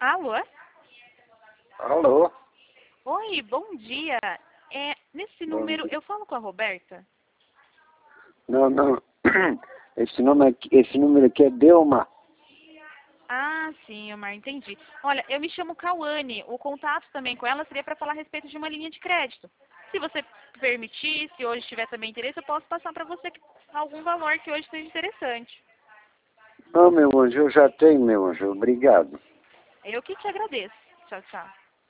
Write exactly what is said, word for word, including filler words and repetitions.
Alô? Alô? Oi, bom dia. É, nesse Bom número, dia. eu falo com a Roberta? Não, não. Esse, nome aqui, esse número aqui é Delma. Ah, sim, Omar, entendi. Olha, eu me chamo Cauane. O contato também com ela seria para falar a respeito de uma linha de crédito. Se você permitir, se hoje tiver também interesse, eu posso passar para você algum valor que hoje seja interessante. Não, meu anjo, eu já tenho, meu anjo. Obrigado. Eu que te agradeço. Tchau, tchau.